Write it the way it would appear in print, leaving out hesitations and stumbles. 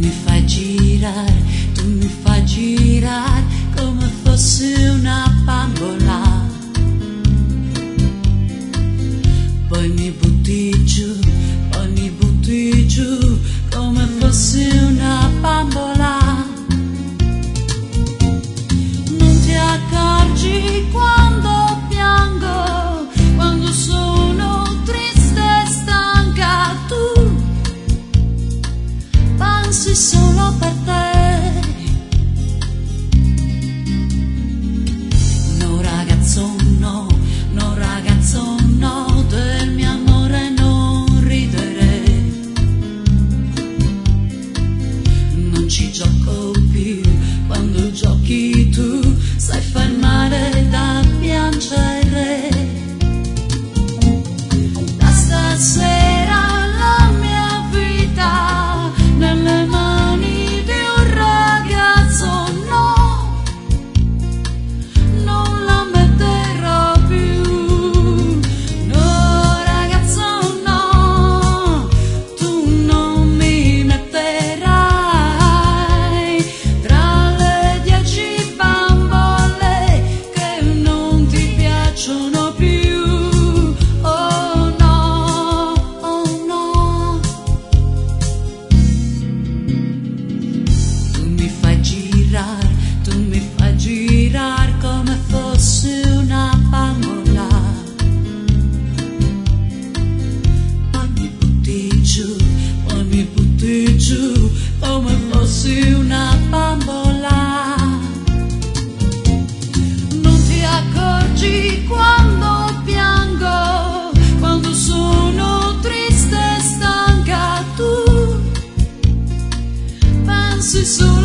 tu mi fai girare come fossi una bambola. Poi mi butti giù come fossi una bambola. Non ti accorgi quando piango, quando sono triste e stanca. Tu pensi solo per te. No ragazzo no, no ragazzo no, del mio amore non ridere. Non ci gioco più, quando giochi tu sai far male da piangere. Da stasera la mia vita nelle mani di un ragazzo, no, non la metterò più. No ragazzo no, tu non mi metterai tra le 10 bambole che non ti piacciono più. Oh no, oh no. Tu mi fai girare come fossi una bambola. Poi mi butti giù come fossi una bambola. Non ti accorgi quando piango, quando sono triste e stanca. Tu pensi solo